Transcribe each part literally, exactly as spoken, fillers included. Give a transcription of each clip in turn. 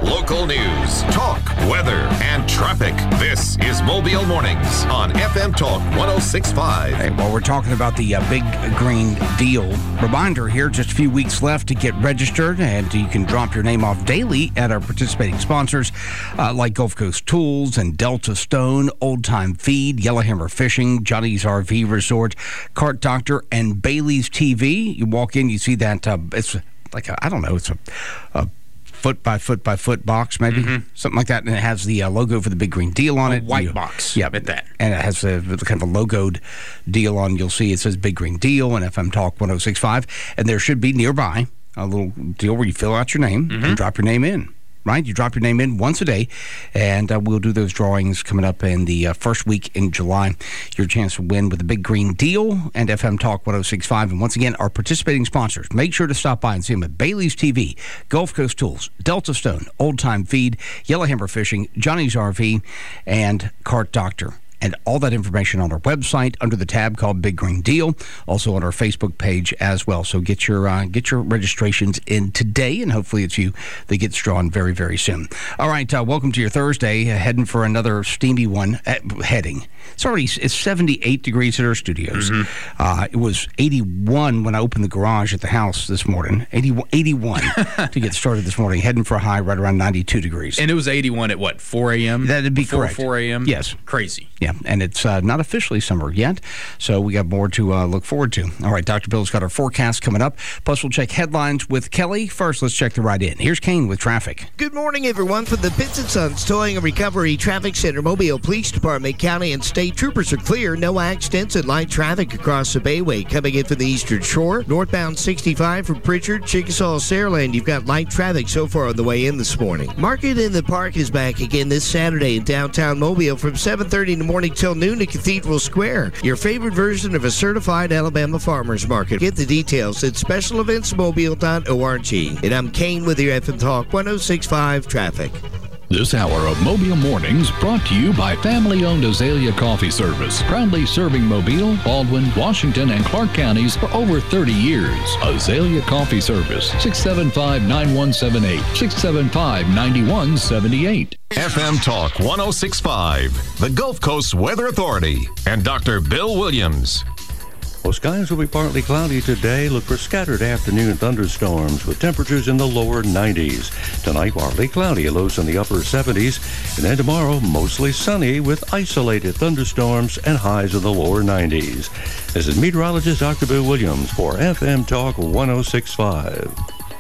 local news, talk, weather, and traffic. This is Mobile Mornings on F M Talk one oh six point five. Hey, while we're talking about the uh, Big Green Deal, reminder here, just a few weeks left to get registered, and you can drop your name off daily at our participating sponsors uh, like Gulf Coast Tools and Delta Stone, Old Time Feed, Yellowhammer Fishing, Johnny's R V Resort, Cart Doctor, and Bailey's T V. You walk in, you see that uh, it's like, a, I don't know, it's a, a foot by foot by foot box, maybe, mm-hmm. something like that, and it has the uh, logo for the Big Green Deal on a it. White you, box. Yeah, at that. And it has a kind of a logoed deal on. You'll see it says Big Green Deal and F M Talk one oh six point five, and there should be nearby a little deal where you fill out your name mm-hmm. and drop your name in. Right? You drop your name in once a day, and uh, we'll do those drawings coming up in the uh, first week in July. Your chance to win with the Big Green Deal and F M Talk one oh six point five. And once again, our participating sponsors, make sure to stop by and see them at Bailey's T V, Gulf Coast Tools, Delta Stone, Old Time Feed, Yellowhammer Fishing, Johnny's R V, and Cart Doctor. And all that information on our website under the tab called Big Green Deal, also on our Facebook page as well. So get your uh, get your registrations in today, and hopefully it's you that gets drawn very, very soon. All right, uh, welcome to your Thursday. Uh, heading for another steamy one. Uh, heading. It's already it's seventy-eight degrees at our studios. Mm-hmm. Uh, it was eighty-one when I opened the garage at the house this morning. eighty-one, eighty-one to get started this morning. Heading for a high right around ninety-two degrees. And it was eighty-one at what, four a.m.? That'd be Before correct. four a.m.? Yes. Crazy. Yeah, and it's uh, not officially summer yet, so we got more to uh, look forward to. All right, Doctor Bill's got our forecast coming up. Plus, we'll check headlines with Kelly. First, let's check the ride in. Here's Kane with traffic. Good morning, everyone. From the Pitts and Sons Towing and Recovery Traffic Center, Mobile Police Department, County and State Troopers are clear. No accidents and light traffic across the Bayway. Coming in from the Eastern Shore, northbound sixty-five from Pritchard, Chickasaw, Saraland. You've got light traffic so far on the way in this morning. Market in the Park is back again this Saturday in downtown Mobile from seven thirty in the morning till noon at Cathedral Square. Your favorite version of a certified Alabama farmers market. Get the details at special events mobile dot org. And I'm Kane with your F M Talk one oh six point five traffic. This hour of Mobile Mornings brought to you by family-owned Azalea Coffee Service, proudly serving Mobile, Baldwin, Washington, and Clark counties for over thirty years. Azalea Coffee Service, six seven five, nine one seven eight, six seven five, nine one seven eight. F M Talk one oh six point five, the Gulf Coast Weather Authority, and Doctor Bill Williams. Well, skies will be partly cloudy today. Look for scattered afternoon thunderstorms with temperatures in the lower nineties. Tonight, partly cloudy, lows in the upper seventies. And then tomorrow, mostly sunny with isolated thunderstorms and highs in the lower nineties. This is meteorologist Doctor Bill Williams for F M Talk one oh six point five.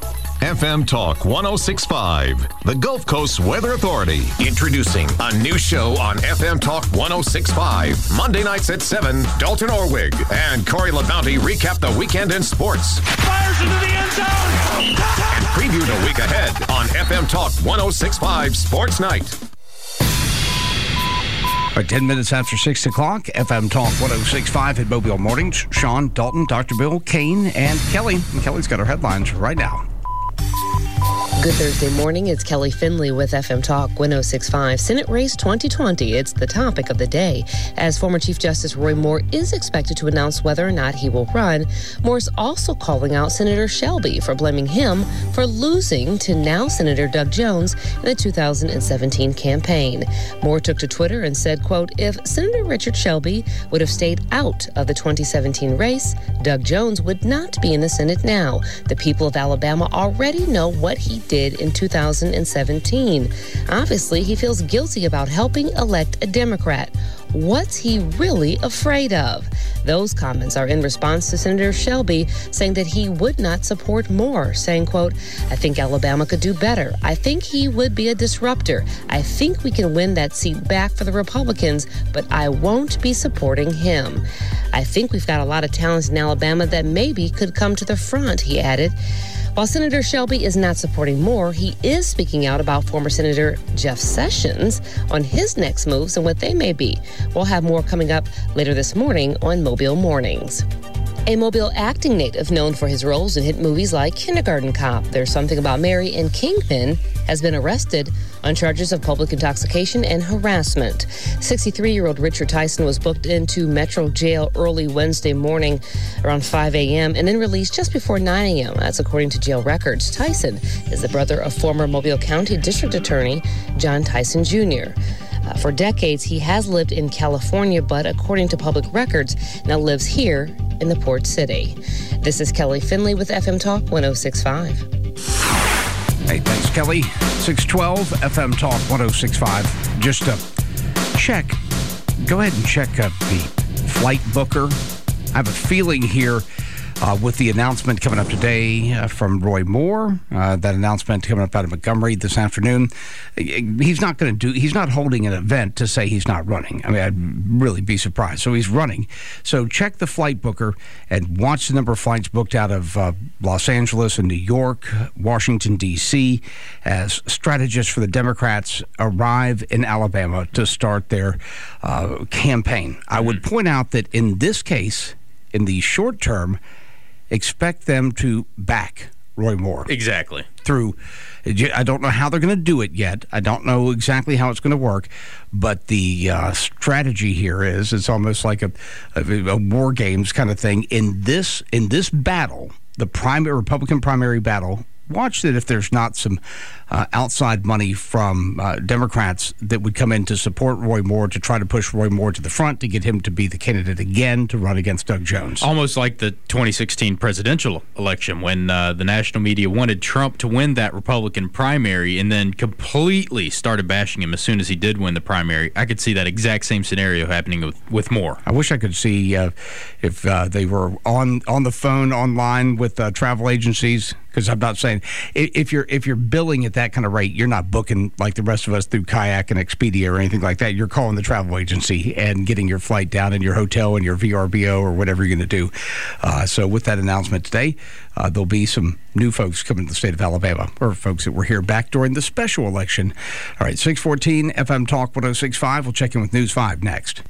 F M Talk one oh six point five, the Gulf Coast Weather Authority. Introducing a new show on F M Talk one oh six point five. Monday nights at seven, Dalton Orwig and Corey LaBounty recap the weekend in sports. Fires into the end zone! And preview the week ahead on F M Talk one oh six point five Sports Night. All right, ten minutes after six o'clock, F M Talk one oh six point five at Mobile Mornings. Sean, Dalton, Doctor Bill, Kane, and Kelly. And Kelly's got our headlines right now. Good Thursday morning. It's Kelly Finley with F M Talk one oh six point five. Senate Race twenty twenty. It's the topic of the day. As former Chief Justice Roy Moore is expected to announce whether or not he will run, Moore's also calling out Senator Shelby for blaming him for losing to now Senator Doug Jones in the two thousand seventeen campaign. Moore took to Twitter and said, quote, if Senator Richard Shelby would have stayed out of the twenty seventeen race, Doug Jones would not be in the Senate now. The people of Alabama already know what he did in two thousand seventeen. Obviously, he feels guilty about helping elect a Democrat. What's he really afraid of? Those comments are in response to Senator Shelby saying that he would not support Moore, saying, quote, I think Alabama could do better. I think he would be a disruptor. I think we can win that seat back for the Republicans, but I won't be supporting him. I think we've got a lot of talent in Alabama that maybe could come to the front, he added. While Senator Shelby is not supporting Moore, he is speaking out about former Senator Jeff Sessions on his next moves and what they may be. We'll have more coming up later this morning on Mobile Mornings. A Mobile acting native known for his roles in hit movies like Kindergarten Cop, There's Something About Mary, and Kingpin has been arrested on charges of public intoxication and harassment. sixty-three-year-old Richard Tyson was booked into Metro Jail early Wednesday morning around five a.m. and then released just before nine a.m. That's according to jail records. Tyson is the brother of former Mobile County District Attorney John Tyson Junior Uh, for decades, he has lived in California, but according to public records, now lives here in the Port City. This is Kelly Finley with F M Talk one oh six point five. Hey, thanks, Kelly. six twelve F M Talk one oh six point five. Just to check, go ahead and check uh, the flight booker. I have a feeling here uh, with the announcement coming up today uh, from Roy Moore, uh, that announcement coming up out of Montgomery this afternoon. He's not going to do, he's not holding an event to say he's not running. I mean, I'd really be surprised. So he's running. So check the flight booker and watch the number of flights booked out of uh, Los Angeles and New York, Washington, D C, as strategists for the Democrats arrive in Alabama to start their uh, campaign. I would point out that in this case, in the short term, expect them to back Roy Moore. Exactly. Through, I don't know how they're going to do it yet. I don't know exactly how it's going to work, but the uh, strategy here is it's almost like a, a, a war games kind of thing. In this in this battle, the primary Republican primary battle, watch that if there's not some uh, outside money from uh, Democrats that would come in to support Roy Moore, to try to push Roy Moore to the front, to get him to be the candidate again to run against Doug Jones. Almost like the twenty sixteen presidential election when uh, the national media wanted Trump to win that Republican primary and then completely started bashing him as soon as he did win the primary. I could see that exact same scenario happening with, with Moore. I wish I could see uh, if uh, they were on, on the phone, online with uh, travel agencies, because I'm not saying if you're if you're billing at that kind of rate, you're not booking like the rest of us through Kayak and Expedia or anything like that. You're calling the travel agency and getting your flight down in your hotel and your V R B O or whatever you're going to do. Uh, so with that announcement today, uh, there'll be some new folks coming to the state of Alabama, or folks that were here back during the special election. All right, six fourteen F M Talk one oh six point five. We'll check in with News five next.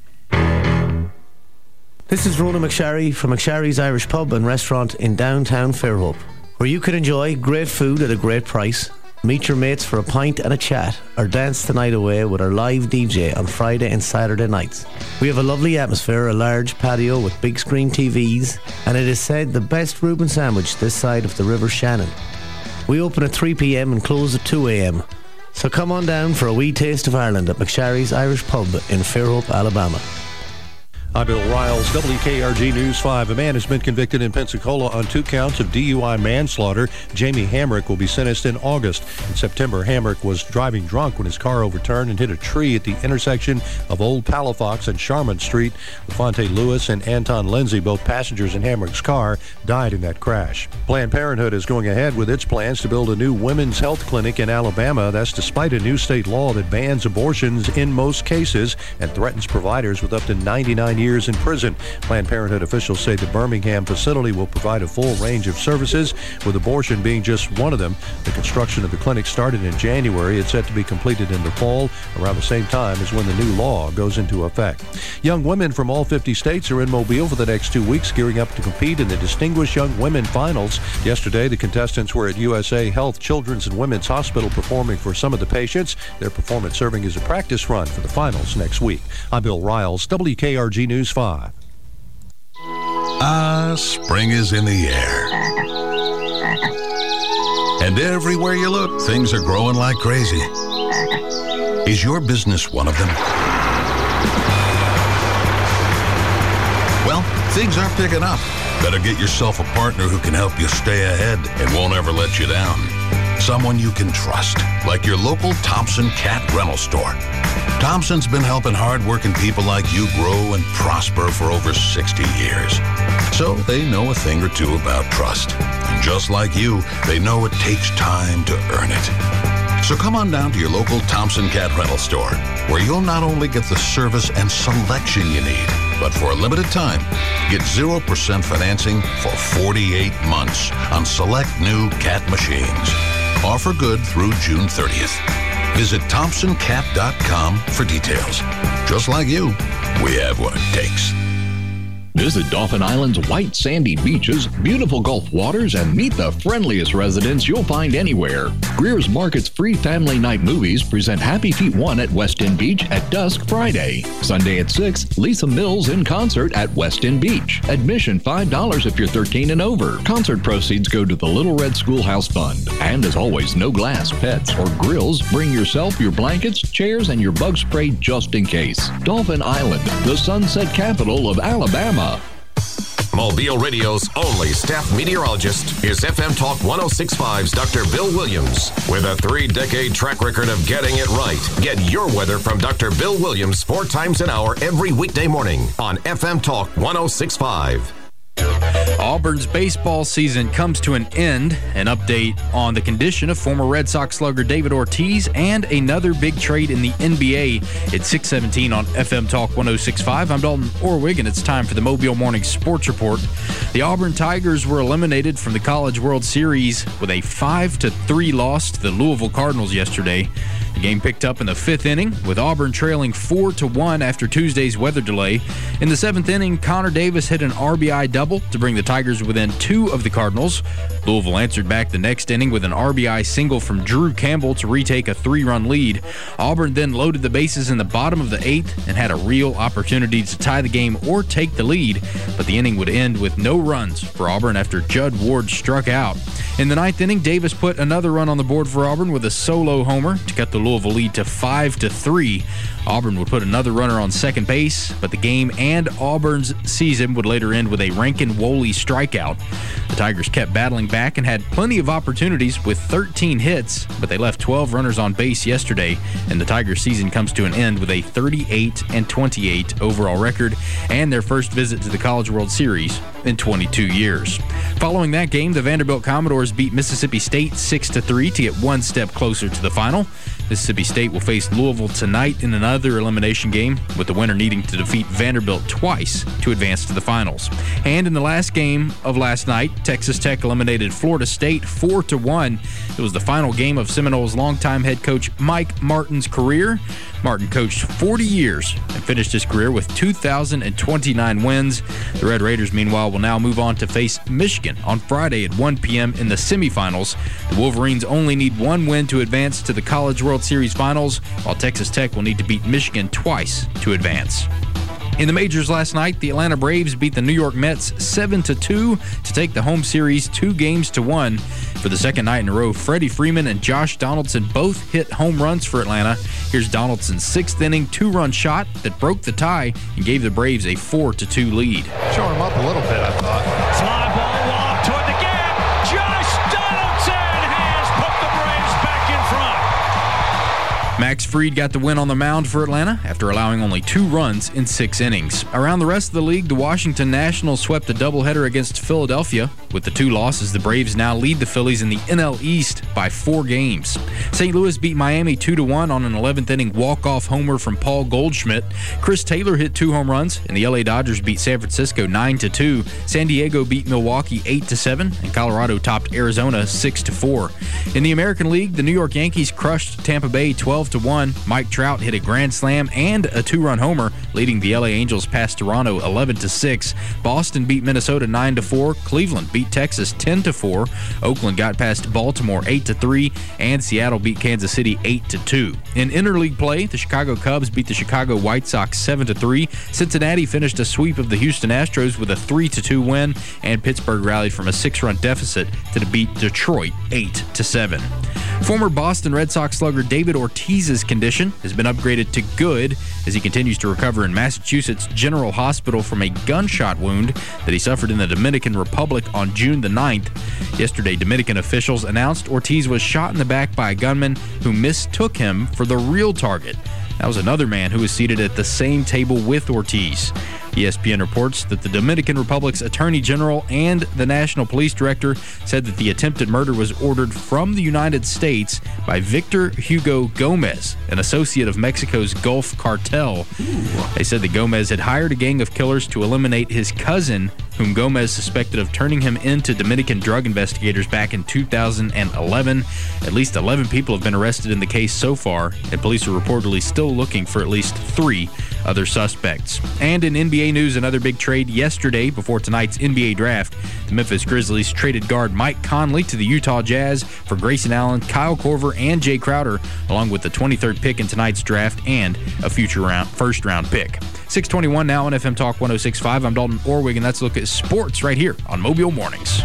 This is Ronan McSharry from McSharry's Irish Pub and Restaurant in downtown Fairhope, where you can enjoy great food at a great price, meet your mates for a pint and a chat, or dance the night away with our live D J on Friday and Saturday nights. We have a lovely atmosphere, a large patio with big screen T Vs, and it is said the best Reuben sandwich this side of the River Shannon. We open at three p.m. and close at two a.m. So come on down for a wee taste of Ireland at McSharry's Irish Pub in Fairhope, Alabama. I'm Bill Riles, W K R G News five. A man has been convicted in Pensacola on two counts of D U I manslaughter. Jamie Hamrick will be sentenced in August. In September, Hamrick was driving drunk when his car overturned and hit a tree at the intersection of Old Palafox and Charmont Street. LaFonte Lewis and Anton Lindsay, both passengers in Hamrick's car, died in that crash. Planned Parenthood is going ahead with its plans to build a new women's health clinic in Alabama. That's despite a new state law that bans abortions in most cases and threatens providers with up to ninety-nine years in prison. Planned Parenthood officials say the Birmingham facility will provide a full range of services, with abortion being just one of them. The construction of the clinic started in January. It's set to be completed in the fall, around the same time as when the new law goes into effect. Young women from all fifty states are in Mobile for the next two weeks, gearing up to compete in the Distinguished Young Women Finals. Yesterday, the contestants were at U S A Health Children's and Women's Hospital performing for some of the patients. Their performance serving as a practice run for the finals next week. I'm Bill Riles, W K R G News five. Ah, spring is in the air. And everywhere you look, things are growing like crazy. Is your business one of them? Well, things are picking up. Better get yourself a partner who can help you stay ahead and won't ever let you down. Someone you can trust, like your local Thompson Cat Rental Store. Thompson's been helping hard-working people like you grow and prosper for over sixty years. So they know a thing or two about trust. And just like you, they know it takes time to earn it. So come on down to your local Thompson Cat Rental Store, where you'll not only get the service and selection you need, but for a limited time, get zero percent financing for forty-eight months on select new cat machines. Offer good through June thirtieth. Visit Thompson Cat dot com for details. Just like you, we have what it takes. Visit Dauphin Island's white sandy beaches, beautiful Gulf waters, and meet the friendliest residents you'll find anywhere. Greer's Market's free family night movies present Happy Feet one at West End Beach at dusk Friday. Sunday at six, Lisa Mills in concert at West End Beach. Admission five dollars if you're thirteen and over. Concert proceeds go to the Little Red Schoolhouse Fund. And as always, no glass, pets, or grills. Bring yourself, your blankets, chairs, and your bug spray just in case. Dauphin Island, the sunset capital of Alabama. Mobile Radio's only staff meteorologist is F M Talk one oh six point five's Doctor Bill Williams. With a three-decade track record of getting it right, get your weather from Doctor Bill Williams four times an hour every weekday morning on F M Talk one oh six point five. Auburn's baseball season comes to an end. An update on the condition of former Red Sox slugger David Ortiz and another big trade in the N B A. It's six seventeen on F M Talk one oh six point five. I'm Dalton Orwig, and it's time for the Mobile Morning Sports Report. The Auburn Tigers were eliminated from the College World Series with a five to three loss to the Louisville Cardinals yesterday. The game picked up in the fifth inning, with Auburn trailing four to one after Tuesday's weather delay. In the seventh inning, Connor Davis hit an R B I double to bring the Tigers within two of the Cardinals. Louisville answered back the next inning with an R B I single from Drew Campbell to retake a three-run lead. Auburn then loaded the bases in the bottom of the eighth and had a real opportunity to tie the game or take the lead, but the inning would end with no runs for Auburn after Judd Ward struck out. In the ninth inning, Davis put another run on the board for Auburn with a solo homer to cut the Louisville lead to five to three. Auburn would put another runner on second base, but the game and Auburn's season would later end with a Rankin-Woley strikeout. The Tigers kept battling back and had plenty of opportunities with thirteen hits, but they left twelve runners on base yesterday, and the Tigers' season comes to an end with a thirty-eight and twenty-eight overall record and their first visit to the College World Series in twenty-two years. Following that game, the Vanderbilt Commodores beat Mississippi State six to three to get one step closer to the final. Mississippi State will face Louisville tonight in another elimination game, with the winner needing to defeat Vanderbilt twice to advance to the finals. And in the last game of last night, Texas Tech eliminated Florida State four to one. It was the final game of Seminoles' longtime head coach Mike Martin's career. Martin coached forty years and finished his career with two thousand twenty-nine wins. The Red Raiders, meanwhile, will now move on to face Michigan on Friday at one p.m. in the semifinals. The Wolverines only need one win to advance to the College World Series finals, while Texas Tech will need to beat Michigan twice to advance. In the majors last night, the Atlanta Braves beat the New York Mets seven to two to take the home series two games to one. For the second night in a row, Freddie Freeman and Josh Donaldson both hit home runs for Atlanta. Here's Donaldson's sixth inning two-run shot that broke the tie and gave the Braves a four to two lead. Showing him up a little bit, I thought. Fly ball walk toward the gap. Josh Donaldson has put the Braves back in front. Max Fried got the win on the mound for Atlanta after allowing only two runs in six innings. Around the rest of the league, the Washington Nationals swept a doubleheader against Philadelphia. With the two losses, the Braves now lead the Phillies in the N L East by four games. Saint Louis beat Miami two to one on an eleventh inning walk-off homer from Paul Goldschmidt. Chris Taylor hit two home runs, and the L A Dodgers beat San Francisco nine to two. San Diego beat Milwaukee eight to seven, and Colorado topped Arizona six to four. In the American League, the New York Yankees crushed Tampa Bay twelve to one. Mike Trout hit a grand slam and a two-run homer, leading the L A Angels past Toronto eleven to six. Boston beat Minnesota nine to four. Cleveland beat Texas ten to four. Oakland got past Baltimore eight to three, and Seattle beat Kansas City eight to two. In interleague play, the Chicago Cubs beat the Chicago White Sox seven to three. Cincinnati finished a sweep of the Houston Astros with a three to two win, and Pittsburgh rallied from a six-run deficit to beat Detroit eight to seven. Former Boston Red Sox slugger David Ortiz's condition has been upgraded to good as he continues to recover in Massachusetts General Hospital from a gunshot wound that he suffered in the Dominican Republic on June the ninth. Yesterday, Dominican officials announced Ortiz was shot in the back by a gunman who mistook him for the real target. That was another man who was seated at the same table with Ortiz. E S P N reports that the Dominican Republic's Attorney General and the National Police Director said that the attempted murder was ordered from the United States by Victor Hugo Gomez, an associate of Mexico's Gulf Cartel. Ooh. They said that Gomez had hired a gang of killers to eliminate his cousin, whom Gomez suspected of turning him into Dominican drug investigators back in two thousand eleven. At least eleven people have been arrested in the case so far, and police are reportedly still looking for at least three other suspects. And in N B A news, another big trade yesterday before tonight's N B A draft. The Memphis Grizzlies traded guard Mike Conley to the Utah Jazz for Grayson Allen, Kyle Korver, and Jay Crowder, along with the twenty-third pick in tonight's draft and a future round, first-round pick. six twenty-one now on F M Talk one oh six point five. I'm Dalton Orwig, and that's a look at sports right here on Mobile Mornings.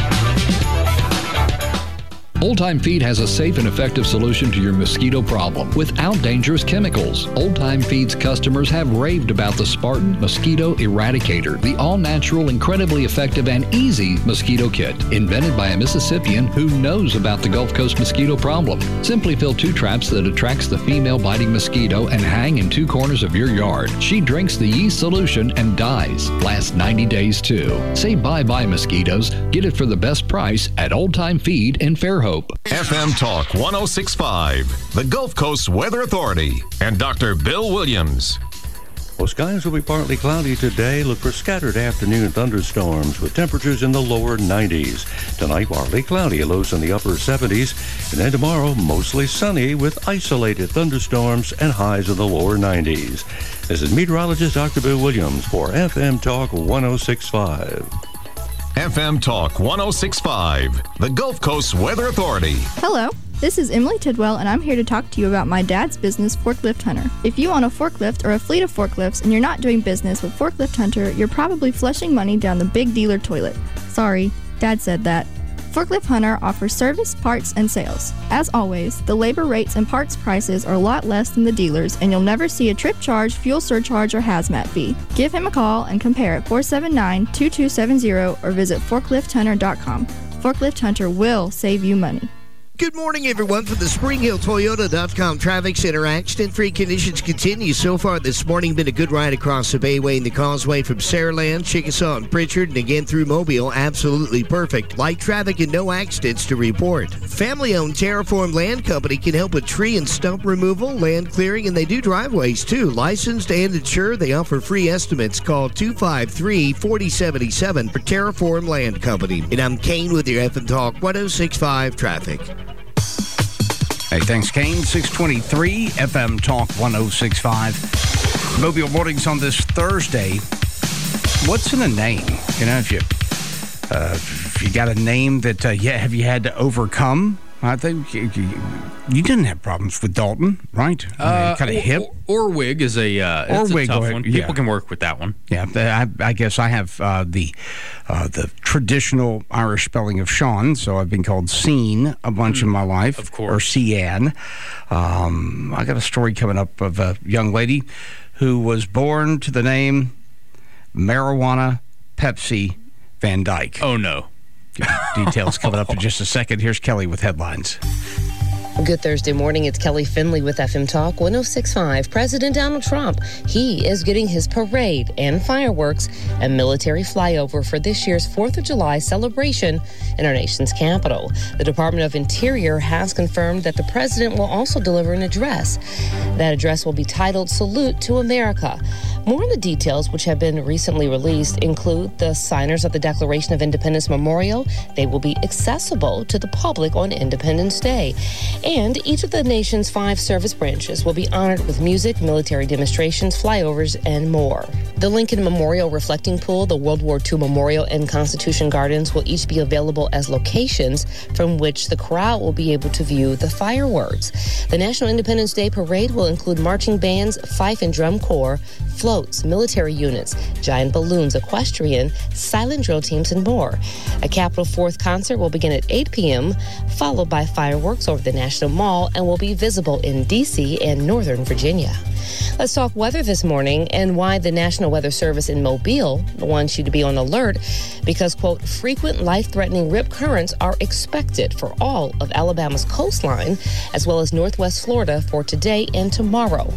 Old Time Feed has a safe and effective solution to your mosquito problem without dangerous chemicals. Old Time Feed's customers have raved about the Spartan Mosquito Eradicator, the all-natural, incredibly effective, and easy mosquito kit, invented by a Mississippian who knows about the Gulf Coast mosquito problem. Simply fill two traps that attracts the female biting mosquito and hang in two corners of your yard. She drinks the yeast solution and dies. Lasts ninety days too. Say bye-bye mosquitoes. Get it for the best price at Old Time Feed in Fairhope. F M Talk one oh six point five, the Gulf Coast Weather Authority, and Doctor Bill Williams. Well, skies will be partly cloudy today. Look for scattered afternoon thunderstorms with temperatures in the lower nineties. Tonight, partly cloudy, lows in the upper seventies. And then tomorrow, mostly sunny with isolated thunderstorms and highs in the lower nineties. This is meteorologist Doctor Bill Williams for F M Talk one oh six point five. F M Talk one oh six point five, the Gulf Coast Weather Authority. Hello, this is Emily Tidwell, and I'm here to talk to you about my dad's business, Forklift Hunter. If you own a forklift or a fleet of forklifts and you're not doing business with Forklift Hunter, you're probably flushing money down the big dealer toilet. Sorry, Dad said that. Forklift Hunter offers service, parts, and sales. As always, the labor rates and parts prices are a lot less than the dealers, and you'll never see a trip charge, fuel surcharge, or hazmat fee. Give him a call and compare at four seven nine, two two seven zero or visit forklift hunter dot com. Forklift Hunter will save you money. Good morning, everyone, from the Spring Hill Toyota dot com Traffic Center. Accident-free conditions continue. So far this morning, been a good ride across the Bayway and the Causeway from Saraland, Chickasaw, and Pritchard, and again through Mobile. Absolutely perfect. Light traffic and no accidents to report. Family-owned Terraform Land Company can help with tree and stump removal, land clearing, and they do driveways, too. Licensed and insured, they offer free estimates. Call two five three, four oh seven seven for Terraform Land Company. And I'm Kane with your F M Talk one oh six point five traffic. Hey, thanks, Kane. six twenty-three, F M Talk one oh six point five. Mobile Mornings on this Thursday. What's in a name? You know, if you, uh, if you got a name that, uh, yeah, have you had to overcome? I think you, you, you didn't have problems with Dalton, right? Uh, kind of hip. Or, Orwig is a, uh, it's Orwig, a tough one. People yeah. can work with that one. Yeah, I, I guess I have uh, the uh, the traditional Irish spelling of Sean, so I've been called Sean a bunch mm, in my life. Of course. Or Cian. Um, I got a story coming up of a young lady who was born to the name Marijuana Pepsi Van Dyke. Oh, no. Details coming up in just a second. Here's Kelly with headlines. Good Thursday morning. It's Kelly Finley with F M Talk one oh six point five. President Donald Trump, he is getting his parade and fireworks and military flyover for this year's fourth of July celebration in our nation's capital. The Department of Interior has confirmed that the president will also deliver an address. That address will be titled Salute to America. More of the details, which have been recently released, include the signers of the Declaration of Independence Memorial. They will be accessible to the public on Independence Day. And each of the nation's five service branches will be honored with music, military demonstrations, flyovers, and more. The Lincoln Memorial Reflecting Pool, the World War Two Memorial, and Constitution Gardens will each be available as locations from which the crowd will be able to view the fireworks. The National Independence Day Parade will include marching bands, fife and drum corps, floats, military units, giant balloons, equestrian, silent drill teams, and more. A Capitol Fourth concert will begin at eight p.m., followed by fireworks over the National Mall, and will be visible in D C and Northern Virginia. Let's talk weather this morning and why the National Weather Service in Mobile wants you to be on alert because, quote, frequent life-threatening rip currents are expected for all of Alabama's coastline as well as northwest Florida for today and tomorrow.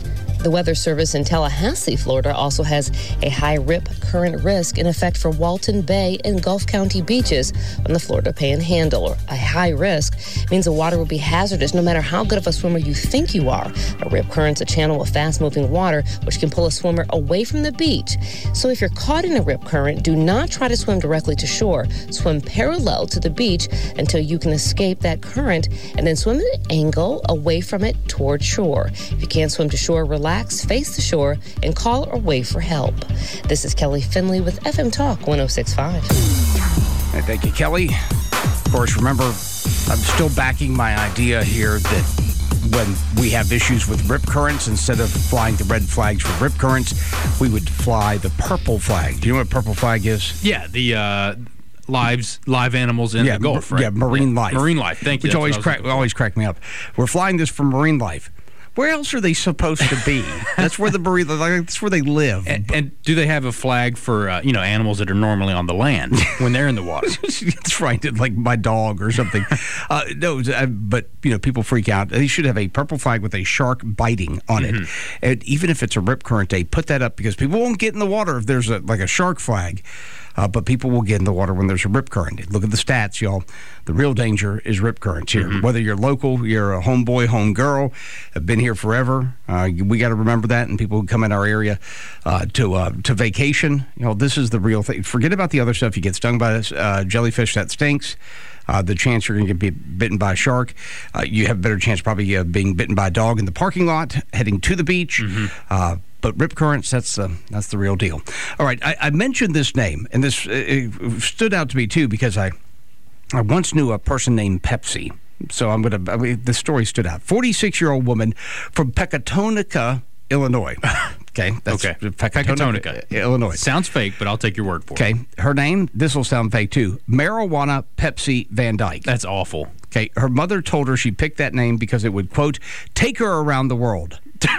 The Weather Service in Tallahassee, Florida, also has a high rip current risk in effect for Walton Bay and Gulf County beaches on the Florida Panhandle. A high risk means the water will be hazardous no matter how good of a swimmer you think you are. A rip current's a channel of fast-moving water which can pull a swimmer away from the beach. So if you're caught in a rip current, do not try to swim directly to shore. Swim parallel to the beach until you can escape that current, and then swim at an angle away from it toward shore. If you can't swim to shore, relax, face the shore, and call or wave for help. This is Kelly Finley with F M Talk one oh six point five. Hey, thank you, Kelly. Of course, remember, I'm still backing my idea here that when we have issues with rip currents, instead of flying the red flags for rip currents, we would fly the purple flag. Do you know what purple flag is? Yeah, the uh, lives, live animals in yeah, the Gulf, right? Yeah, marine yeah. life. Marine life, thank you. Which always, crack, always crack me up. We're flying this for marine life. Where else are they supposed to be? That's where the marine, that's where they live. And, and do they have a flag for uh, you know animals that are normally on the land when they're in the water? That's right, like my dog or something. uh, no, but you know, people freak out. They should have a purple flag with a shark biting on it. Mm-hmm. And even if it's a rip current day, put that up because people won't get in the water if there's a, like a shark flag. Uh, but people will get in the water when there's a rip current. Look at the stats, y'all. The real danger is rip currents here. Mm-hmm. Whether you're local, you're a homeboy, homegirl, have been here forever. Uh, we got to remember that. And people who come in our area uh, to uh, to vacation, you know, this is the real thing. Forget about the other stuff. You get stung by this uh, jellyfish, that stinks. Uh, the chance you're going to get bitten by a shark. Uh, you have a better chance probably of being bitten by a dog in the parking lot, heading to the beach. Mm-hmm. Uh, But rip currents, that's, uh, that's the real deal. All right, I, I mentioned this name, and this it stood out to me, too, because I, I once knew a person named Pepsi. So I'm going to, I mean, the story stood out. forty-six-year-old woman from Pecatonica, Illinois. Okay, that's okay. Pecatonica, Pecatonica, Illinois. Sounds fake, but I'll take your word for okay. it. Okay, her name, this will sound fake, too. Marijuana Pepsi Van Dyke. That's awful. Okay, her mother told her she picked that name because it would, quote, take her around the world.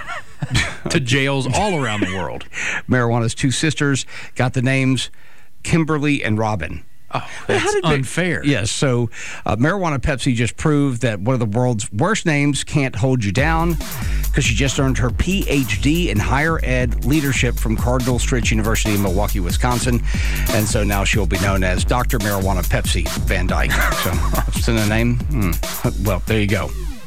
To jails all around the world. Marijuana's two sisters got the names Kimberly and Robin. Oh, that's unfair. They, yes, so uh, Marijuana Pepsi just proved that one of the world's worst names can't hold you down because she just earned her P H D in higher ed leadership from Cardinal Stritch University in Milwaukee, Wisconsin. And so now she'll be known as Doctor Marijuana Pepsi Van Dyke. So, what's in the name? Hmm. Well, there you go.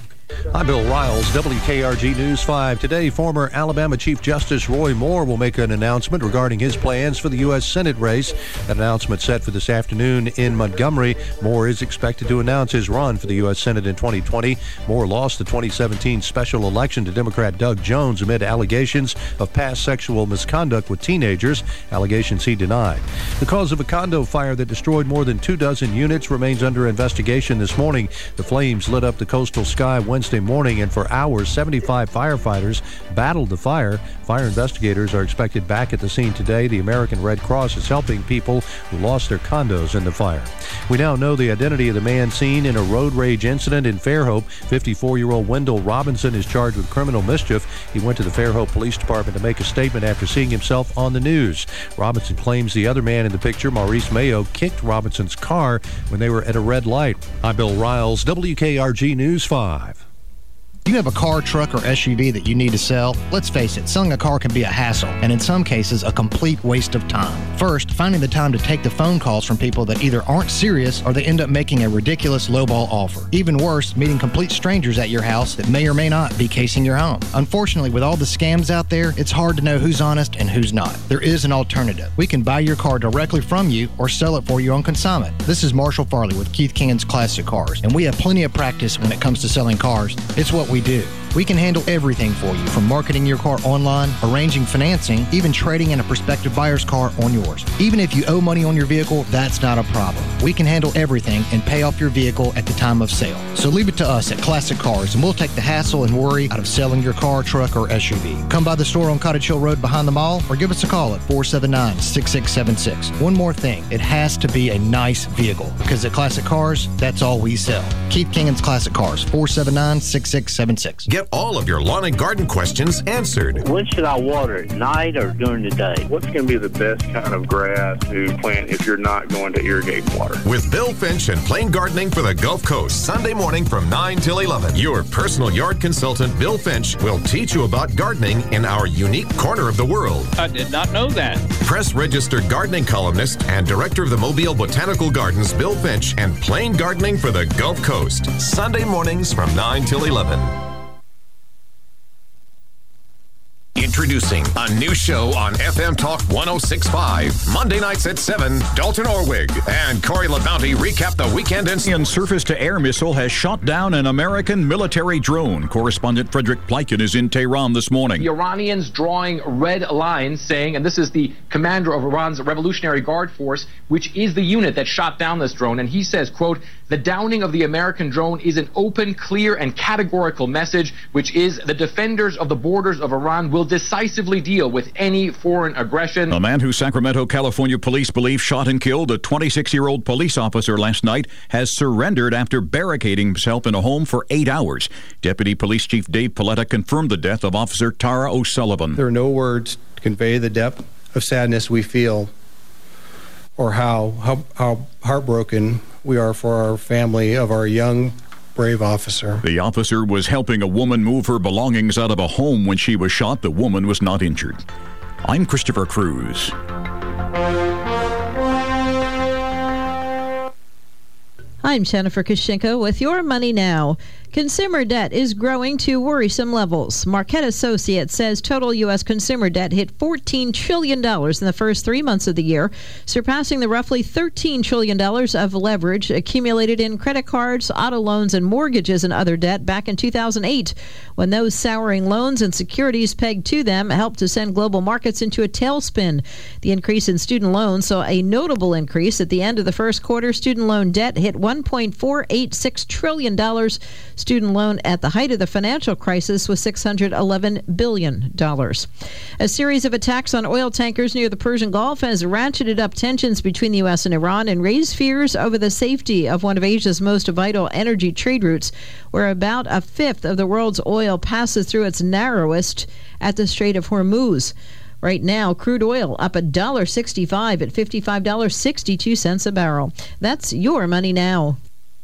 I'm Bill Riles, W K R G News five. Today, former Alabama Chief Justice Roy Moore will make an announcement regarding his plans for the U S Senate race. That announcement set for this afternoon in Montgomery. Moore is expected to announce his run for the U S Senate in twenty twenty. Moore lost the twenty seventeen special election to Democrat Doug Jones amid allegations of past sexual misconduct with teenagers, allegations he denied. The cause of a condo fire that destroyed more than two dozen units remains under investigation this morning. The flames lit up the coastal sky Wednesday morning, and for hours, seventy-five firefighters battled the fire. Fire investigators are expected back at the scene today. The American Red Cross is helping people who lost their condos in the fire. We now know the identity of the man seen in a road rage incident in Fairhope. fifty-four-year-old Wendell Robinson is charged with criminal mischief. He went to the Fairhope Police Department to make a statement after seeing himself on the news. Robinson claims the other man in the picture, Maurice Mayo, kicked Robinson's car when they were at a red light. I'm Bill Riles, W K R G News five. You have a car, truck, or S U V that you need to sell? Let's face it, selling a car can be a hassle, and in some cases, a complete waste of time. First, finding the time to take the phone calls from people that either aren't serious or they end up making a ridiculous lowball offer. Even worse, meeting complete strangers at your house that may or may not be casing your home. Unfortunately, with all the scams out there, it's hard to know who's honest and who's not. There is an alternative. We can buy your car directly from you or sell it for you on consignment. This is Marshall Farley with Keith King's Classic Cars, and we have plenty of practice when it comes to selling cars. It's what we do. We can handle everything for you, from marketing your car online, arranging financing, even trading in a prospective buyer's car on yours. Even if you owe money on your vehicle, that's not a problem. We can handle everything and pay off your vehicle at the time of sale. So leave it to us at Classic Cars, and we'll take the hassle and worry out of selling your car, truck, or S U V. Come by the store on Cottage Hill Road behind the mall, or give us a call at four seven nine, six six seven six. One more thing, it has to be a nice vehicle, because at Classic Cars, that's all we sell. Keith King's Classic Cars, four seven nine, six six seven six. Get get all of your lawn and garden questions answered. When should I water, at night or during the day? What's going to be the best kind of grass to plant if you're not going to irrigate water? With Bill Finch and Plain Gardening for the Gulf Coast, Sunday morning from nine till eleven. Your personal yard consultant, Bill Finch, will teach you about gardening in our unique corner of the world. I did not know that. Press registered gardening columnist and director of the Mobile Botanical Gardens, Bill Finch, and Plain Gardening for the Gulf Coast. Sunday mornings from nine till eleven. Introducing a new show on F M Talk one oh six point five. Monday nights at seven, Dalton Orwig and Corey LaBounty recap the weekend in... Iranian surface-to-air missile has shot down an American military drone. Correspondent Frederick Pleiken is in Tehran this morning. The Iranians drawing red lines saying, and this is the commander of Iran's Revolutionary Guard Force, which is the unit that shot down this drone, and he says, quote, the downing of the American drone is an open, clear, and categorical message, which is the defenders of the borders of Iran will decisively deal with any foreign aggression. A man who Sacramento, California police believe shot and killed a twenty-six-year-old police officer last night has surrendered after barricading himself in a home for eight hours. Deputy Police Chief Dave Paletta confirmed the death of Officer Tara O'Sullivan. There are no words to convey the depth of sadness we feel or how, how, how heartbroken we are for our family of our young, brave officer. The officer was helping a woman move her belongings out of a home when she was shot. The woman was not injured. I'm Christopher Cruz. I'm Jennifer Kushinka with Your Money Now. Consumer debt is growing to worrisome levels. Marquette Associates says total U S consumer debt hit fourteen trillion dollars in the first three months of the year, surpassing the roughly thirteen trillion dollars of leverage accumulated in credit cards, auto loans, and mortgages and other debt back in two thousand eight, when those souring loans and securities pegged to them helped to send global markets into a tailspin. The increase in student loans saw a notable increase. At the end of the first quarter, student loan debt hit one point four eight six trillion dollars. Student loan at the height of the financial crisis was six hundred eleven billion dollars. A series of attacks on oil tankers near the Persian Gulf has ratcheted up tensions between the U S and Iran and raised fears over the safety of one of Asia's most vital energy trade routes, where about a fifth of the world's oil passes through its narrowest at the Strait of Hormuz. Right now, crude oil up one dollar sixty-five at fifty-five dollars and sixty-two cents a barrel. That's Your Money Now.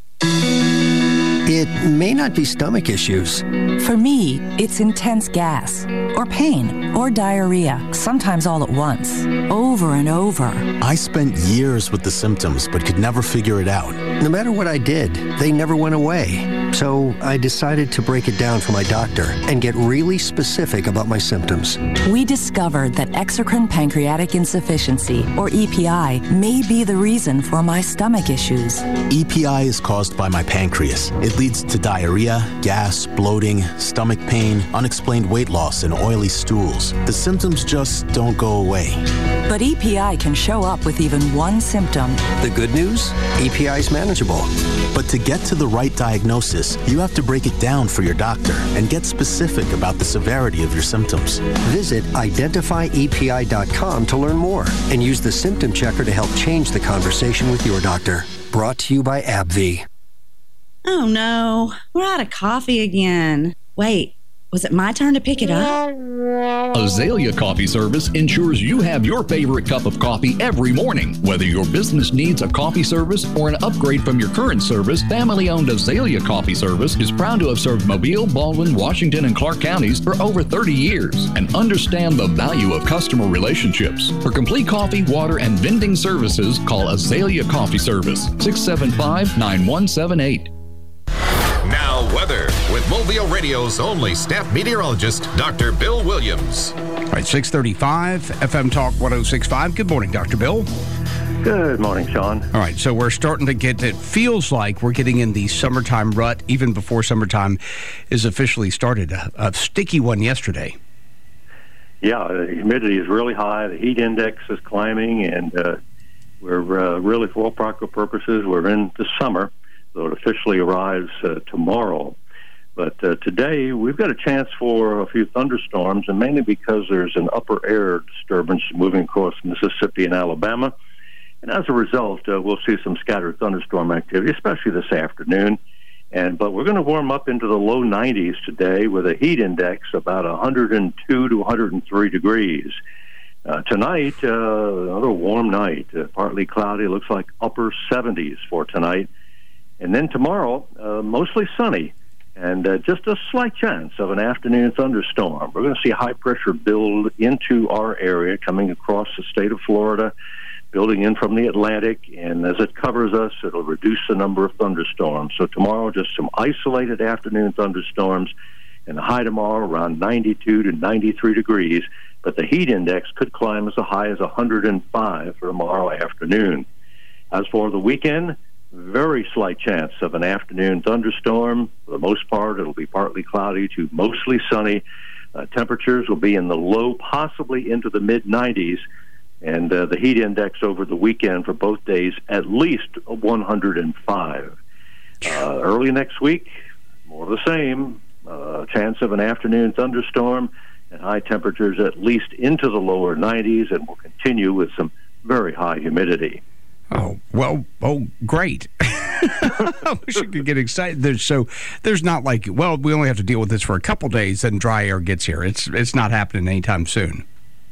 It may not be stomach issues. For me, it's intense gas, or pain, or diarrhea, sometimes all at once, over and over. I spent years with the symptoms, but could never figure it out. No matter what I did, they never went away. So I decided to break it down for my doctor and get really specific about my symptoms. We discovered that exocrine pancreatic insufficiency, or E P I, may be the reason for my stomach issues. E P I is caused by my pancreas. It leads to diarrhea, gas, bloating, stomach pain, unexplained weight loss, and oily stools. The symptoms just don't go away. But E P I can show up with even one symptom. The good news? E P I is manageable. But to get to the right diagnosis, you have to break it down for your doctor and get specific about the severity of your symptoms. Visit identify E P I dot com to learn more and use the symptom checker to help change the conversation with your doctor. Brought to you by AbbVie. Oh no, we're out of coffee again. Wait, was it my turn to pick it up? Azalea Coffee Service ensures you have your favorite cup of coffee every morning. Whether your business needs a coffee service or an upgrade from your current service, family-owned Azalea Coffee Service is proud to have served Mobile, Baldwin, Washington, and Clark counties for over thirty years and understand the value of customer relationships. For complete coffee, water, and vending services, call Azalea Coffee Service, six seven five, nine one seven eight. Now, weather with Mobile Radio's only staff meteorologist, Doctor Bill Williams. All right, six thirty-five, F M Talk one oh six point five. Good morning, Doctor Bill. Good morning, Sean. All right, so we're starting to get, it feels like we're getting in the summertime rut, even before summertime is officially started. A, a sticky one yesterday. Yeah, the humidity is really high. The heat index is climbing, and uh, we're uh, really, for all practical purposes, we're in the summer. So it officially arrives uh, tomorrow. But uh, today, we've got a chance for a few thunderstorms, and mainly because there's an upper air disturbance moving across Mississippi and Alabama. And as a result, uh, we'll see some scattered thunderstorm activity, especially this afternoon. And but we're going to warm up into the low nineties today with a heat index about one hundred two to one hundred three degrees. Uh, tonight, uh, another warm night, uh, partly cloudy. Looks like upper seventies for tonight. And then tomorrow, uh, mostly sunny, and uh, just a slight chance of an afternoon thunderstorm. We're going to see high pressure build into our area, coming across the state of Florida, building in from the Atlantic, and as it covers us, it'll reduce the number of thunderstorms. So tomorrow, just some isolated afternoon thunderstorms, and the high tomorrow around ninety-two to ninety-three degrees, but the heat index could climb as high as one hundred five for tomorrow afternoon. As for the weekend, very slight chance of an afternoon thunderstorm. For the most part, it'll be partly cloudy to mostly sunny. Uh, temperatures will be in the low, possibly into the mid nineties, and uh, the heat index over the weekend for both days at least one hundred five. Uh, early next week, more of the same. Uh, chance of an afternoon thunderstorm and high temperatures at least into the lower nineties, and will continue with some very high humidity. Oh, well, oh, great. I wish I could get excited. There's, so there's not like, well, we only have to deal with this for a couple days, then dry air gets here. It's it's not happening anytime soon.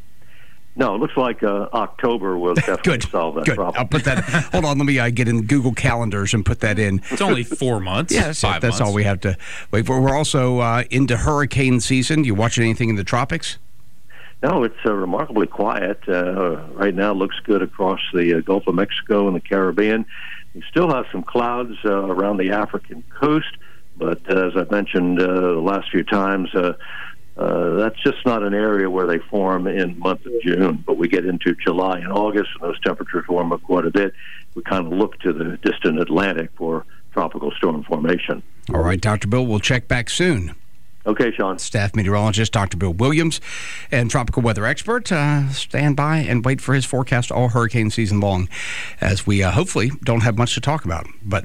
No, it looks like uh, October will definitely Good. solve that Good. problem. I'll put that, hold on, let me uh, get in Google Calendars and put that in. It's only four months. Yeah, that's, five that's months. all we have to wait for. We're also uh, into hurricane season. You watching anything in the tropics? No, it's uh, remarkably quiet. Uh, right now, looks good across the uh, Gulf of Mexico and the Caribbean. We still have some clouds uh, around the African coast, but uh, as I've mentioned uh, the last few times, uh, uh, that's just not an area where they form in the month of June. But we get into July and August, and those temperatures warm up quite a bit. We kind of look to the distant Atlantic for tropical storm formation. All right, Doctor Bill, we'll check back soon. Okay, Sean. Staff meteorologist Doctor Bill Williams and tropical weather expert. Uh, stand by and wait for his forecast all hurricane season long, as we uh, hopefully don't have much to talk about, but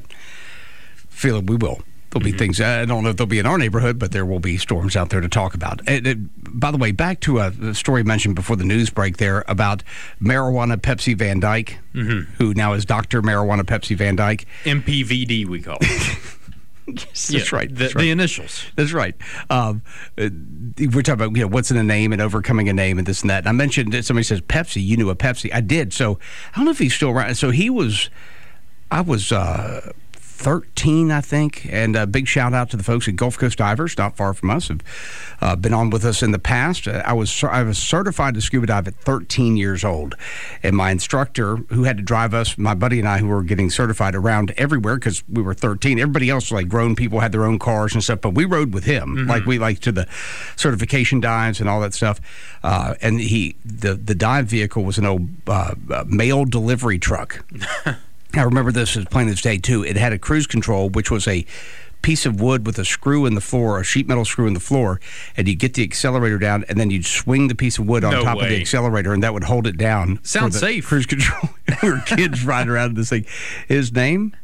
feel it we will. There'll be mm-hmm. things, I don't know if they'll be in our neighborhood, but there will be storms out there to talk about. And, and, by the way, back to a story mentioned before the news break there about Marijuana Pepsi Van Dyke, mm-hmm. who now is Doctor Marijuana Pepsi Van Dyke. M P V D, we call it. Yes, that's yeah, right. The, That's right. the initials. That's right. Um, uh, we're talking about, you know, what's in a name and overcoming a name and this and that. And I mentioned that somebody says Pepsi. You knew a Pepsi. I did. So I don't know if he's still around. So he was, I was uh, thirteen, I think. And a big shout out to the folks at Gulf Coast Divers, not far from us, have uh, been on with us in the past. Uh, I was I was certified to scuba dive at thirteen years old. And my instructor, who had to drive us, my buddy and I, who were getting certified around everywhere because we were thirteen. Everybody else, like grown people, had their own cars and stuff, but we rode with him. Mm-hmm. Like we like to the certification dives and all that stuff. Uh, and he, the, the dive vehicle was an old uh, uh, mail delivery truck. I remember this as plain as day, too. It had a cruise control, which was a piece of wood with a screw in the floor, a sheet metal screw in the floor, and you'd get the accelerator down, and then you'd swing the piece of wood on no top way. of the accelerator, and that would hold it down. Sounds for the safe. Cruise control. We were kids riding around in this thing. His name,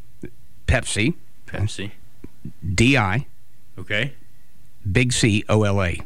Pepsi. Pepsi. D I. Okay. Big C O L A.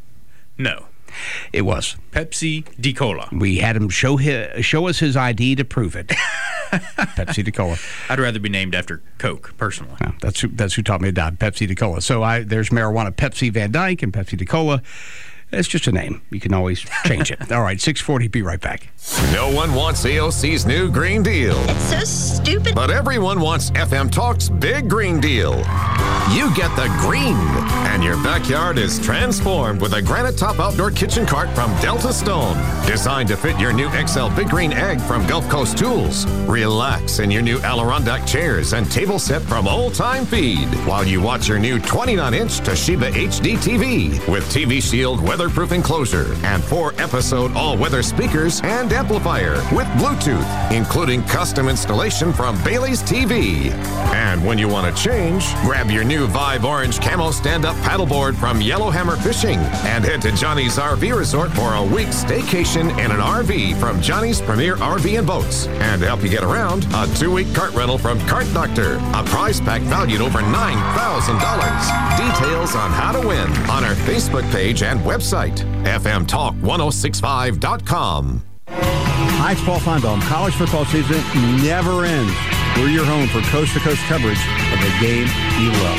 No. It was. Pepsi de Cola. We had him show his, show us his I D to prove it. Pepsi de Cola. I'd rather be named after Coke, personally. Well, that's who that's who taught me to dive, Pepsi de Cola. So I there's Marijuana Pepsi Van Dyke and Pepsi de Cola. It's just a name. You can always change it. All right, six forty, be right back. No one wants A O C's new Green Deal. It's so stupid. But everyone wants F M Talk's Big Green Deal. You get the green, and your backyard is transformed with a granite top outdoor kitchen cart from Delta Stone. Designed to fit your new X L Big Green Egg from Gulf Coast Tools. Relax in your new Adirondack chairs and table set from Old Time Feed while you watch your new twenty-nine inch Toshiba H D T V with T V Shield weatherproof enclosure and four episode all-weather speakers and amplifier with Bluetooth, including custom installation from Bailey's T V. And when you want to change, grab your new Vibe Orange Camo stand-up paddleboard from Yellowhammer Fishing and head to Johnny's R V Resort for a week staycation in an R V from Johnny's Premier R V and Boats. And to help you get around, a two-week cart rental from Cart Doctor, a prize pack valued over nine thousand dollars. Details on how to win on our Facebook page and website, F M Talk ten sixty-five dot com. Hi, it's Paul Feinbaum. College football season never ends. We're your home for coast-to-coast coverage of the game you love.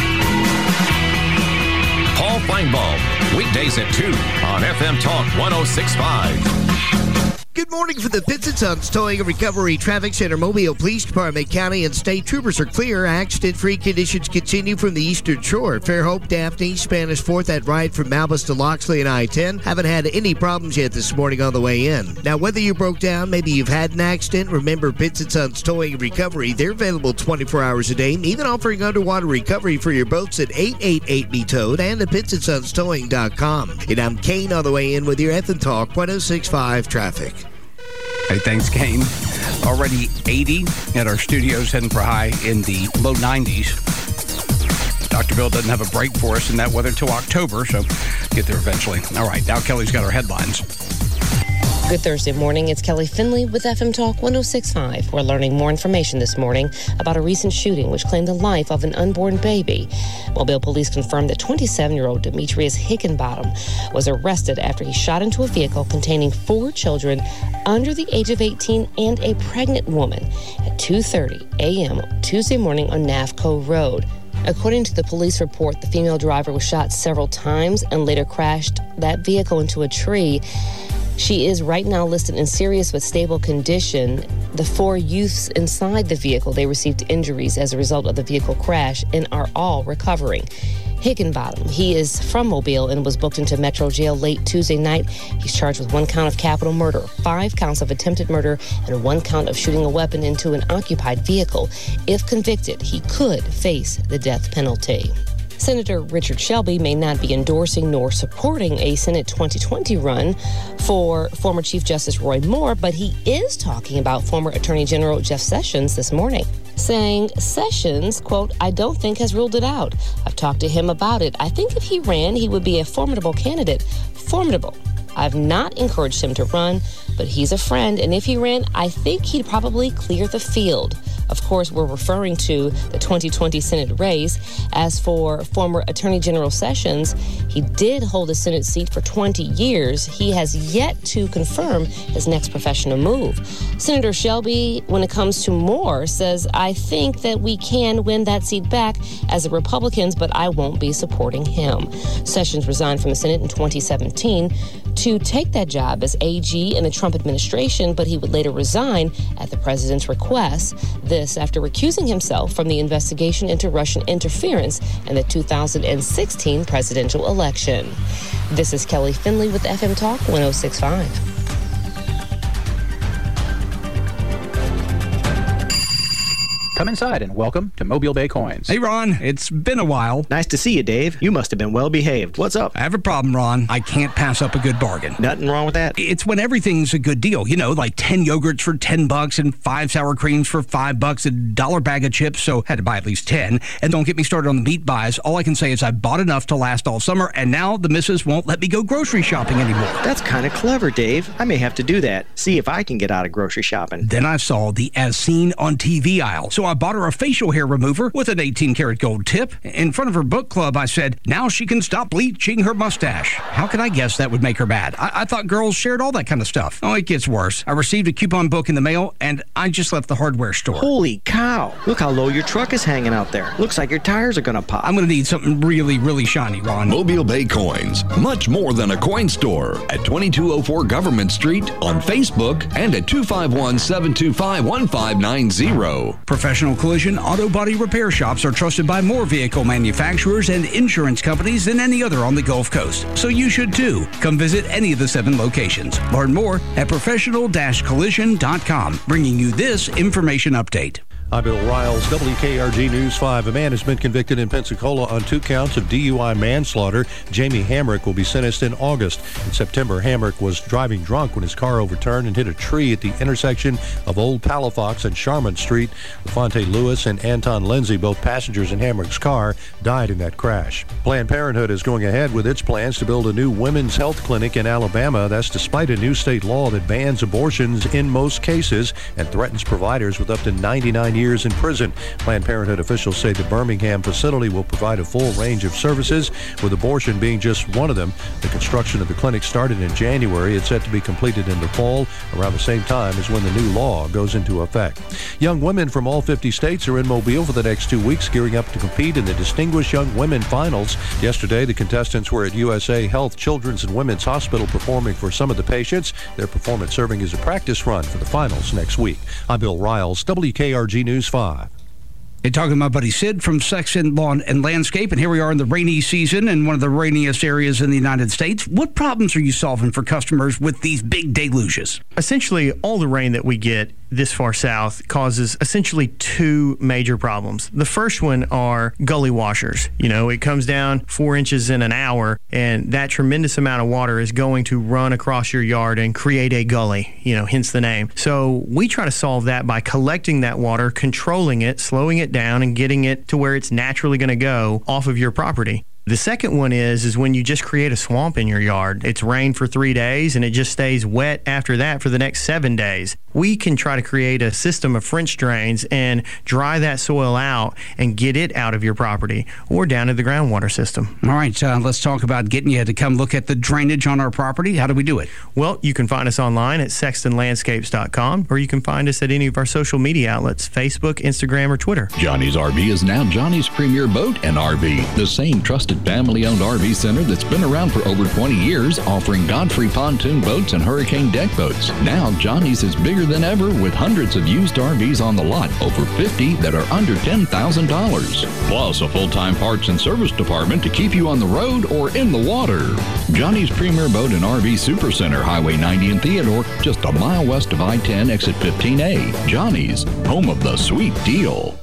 Paul Feinbaum, weekdays at two on F M Talk one oh six point five. Good morning from the Pitts and Sons Towing and Recovery Traffic Center. Mobile Police Department, county, and state troopers are clear. Accident-free conditions continue from the eastern shore. Fairhope, Daphne, Spanish Fort, that ride from Malbus to Loxley and I ten. Haven't had any problems yet this morning on the way in. Now, whether you broke down, maybe you've had an accident, remember Pitts and Sons Towing and Recovery. They're available twenty-four hours a day, even offering underwater recovery for your boats at eight eight eight be towed and at pitts and sons towing dot com. And I'm Kane on the way in with your F M Talk one oh six point five traffic. Hey, thanks, Kane. Already eighty at our studios, heading for a high in the low nineties. Doctor Bill doesn't have a break for us in that weather until October, so get there eventually. All right, now Kelly's got our headlines. Good Thursday morning. It's Kelly Finley with F M Talk one oh six point five. We're learning more information this morning about a recent shooting which claimed the life of an unborn baby. Mobile police confirmed that twenty-seven-year-old Demetrius Hickenbottom was arrested after he shot into a vehicle containing four children under the age of eighteen and a pregnant woman at two thirty a.m. Tuesday morning on Navco Road. According to the police report, the female driver was shot several times and later crashed that vehicle into a tree. She is right now listed in serious but stable condition. The four youths inside the vehicle, they received injuries as a result of the vehicle crash and are all recovering. Hickenbottom, he is from Mobile and was booked into Metro Jail late Tuesday night. He's charged with one count of capital murder, five counts of attempted murder, and one count of shooting a weapon into an occupied vehicle. If convicted, he could face the death penalty. Senator Richard Shelby may not be endorsing nor supporting a Senate twenty twenty run for former Chief Justice Roy Moore, but he is talking about former Attorney General Jeff Sessions this morning, saying Sessions, quote, I don't think has ruled it out. I've talked to him about it. I think if he ran, he would be a formidable candidate. Formidable. I've not encouraged him to run, but he's a friend, and if he ran, I think he'd probably clear the field. Of course, we're referring to the twenty twenty Senate race. As for former Attorney General Sessions, he did hold a Senate seat for twenty years. He has yet to confirm his next professional move. Senator Shelby, when it comes to Moore, says, I think that we can win that seat back as the Republicans, but I won't be supporting him. Sessions resigned from the Senate in twenty seventeen to take that job as A G in the Trump administration, but he would later resign at the president's request. This after recusing himself from the investigation into Russian interference in the two thousand sixteen presidential election. This is Kelly Finley with F M Talk one oh six point five. Come inside and welcome to Mobile Bay Coins. Hey, Ron. It's been a while. Nice to see you, Dave. You must have been well behaved. What's up? I have a problem, Ron. I can't pass up a good bargain. Nothing wrong with that? It's when everything's a good deal. You know, like ten yogurts for ten bucks and five sour creams for five bucks, a dollar bag of chips, so had to buy at least ten. And don't get me started on the meat buys. All I can say is I bought enough to last all summer, and now the missus won't let me go grocery shopping anymore. That's kind of clever, Dave. I may have to do that. See if I can get out of grocery shopping. Then I saw the as seen on T V aisle, so I bought her a facial hair remover with an eighteen karat gold tip. In front of her book club, I said, now she can stop bleaching her mustache. How could I guess that would make her bad? I, I thought girls shared all that kind of stuff. Oh, it gets worse. I received a coupon book in the mail, and I just left the hardware store. Holy cow. Look how low your truck is hanging out there. Looks like your tires are going to pop. I'm going to need something really, really shiny, Ron. Mobile Bay Coins. Much more than a coin store. At twenty-two oh four Government Street, on Facebook, and at two five one, seven two five, one five nine zero. Professional Collision Auto Body Repair Shops are trusted by more vehicle manufacturers and insurance companies than any other on the Gulf Coast. So you should too. Come visit any of the seven locations. Learn more at professional dash collision dot com, bringing you this information update. I'm Bill Riles, W K R G News five. A man has been convicted in Pensacola on two counts of D U I manslaughter. Jamie Hamrick will be sentenced in August. In September, Hamrick was driving drunk when his car overturned and hit a tree at the intersection of Old Palafox and Charmont Street. LaFonte Lewis and Anton Lindsay, both passengers in Hamrick's car, died in that crash. Planned Parenthood is going ahead with its plans to build a new women's health clinic in Alabama. That's despite a new state law that bans abortions in most cases and threatens providers with up to ninety-nine years in prison. Planned Parenthood officials say the Birmingham facility will provide a full range of services, with abortion being just one of them. The construction of the clinic started in January. It's set to be completed in the fall, around the same time as when the new law goes into effect. Young women from all fifty states are in Mobile for the next two weeks, gearing up to compete in the Distinguished Young Women Finals. Yesterday, the contestants were at U S A Health Children's and Women's Hospital performing for some of the patients. Their performance serving as a practice run for the finals next week. I'm Bill Riles, W K R G News five. Hey, talking to my buddy Sid from Sexton Lawn and Landscape, and here we are in the rainy season in one of the rainiest areas in the United States. What problems are you solving for customers with these big deluges? Essentially, all the rain that we get this far south causes essentially two major problems. The first one are gully washers. You know, it comes down four inches in an hour, and that tremendous amount of water is going to run across your yard and create a gully, you know, hence the name. So we try to solve that by collecting that water, controlling it, slowing it down, and getting it to where it's naturally going to go off of your property. The second one is is when you just create a swamp in your yard. It's rained for three days and it just stays wet after that for the next seven days. We can try to create a system of French drains and dry that soil out and get it out of your property or down to the groundwater system. All right, uh, let's talk about getting you to come look at the drainage on our property. How do we do it? Well, you can find us online at sexton landscapes dot com, or you can find us at any of our social media outlets, Facebook, Instagram, or Twitter. Johnny's R V is now Johnny's premier boat and R V, the same trusted family-owned R V center that's been around for over twenty years, offering Godfrey pontoon boats and hurricane deck boats. Now, Johnny's is bigger than ever with hundreds of used R Vs on the lot, over fifty that are under ten thousand dollars. Plus, a full-time parts and service department to keep you on the road or in the water. Johnny's Premier Boat and R V Supercenter, Highway ninety in Theodore, just a mile west of I ten, exit fifteen A. Johnny's, home of the sweet deal.